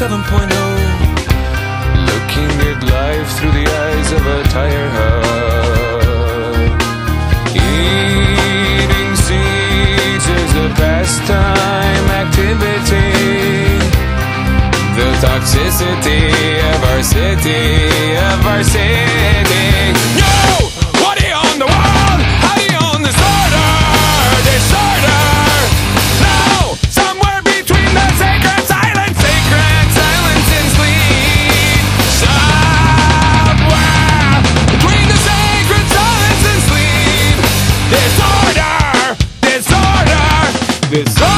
7.0, looking at life through the eyes of a tire hub. Eating seeds is a pastime activity. The toxicity of our city, No! What do you own the world? How do you own disorder? No! Somewhere between the sacred silence and sleep. Somewhere between the sacred silence and sleep. Disorder.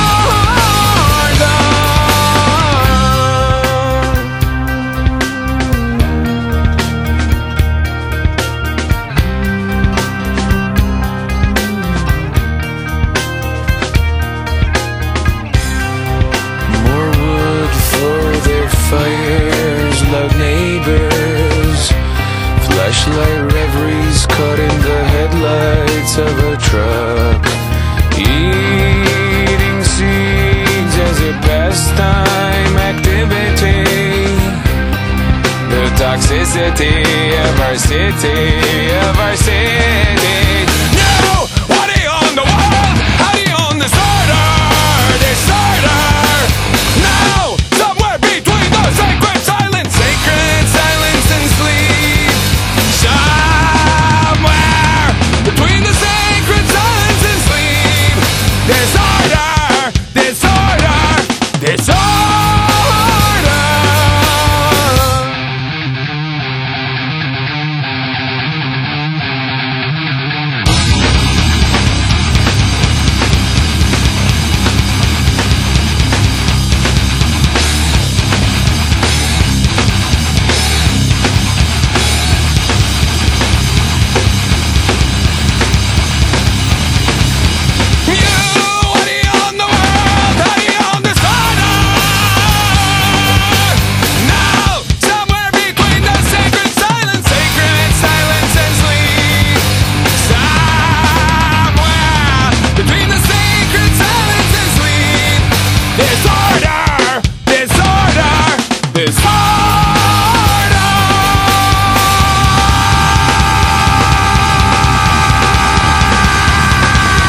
Fires, loud neighbors, flashlight reveries caught in the headlights of a truck. Eating seeds as a pastime activity. The toxicity of our city, No! What do you own the world? How do you own disorder? No! Sacred silence and sleep. Somewhere between the sacred silence and sleep. Disorder.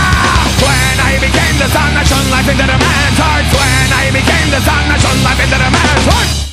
Life into the man's heart. When I became the sun, I shone life into the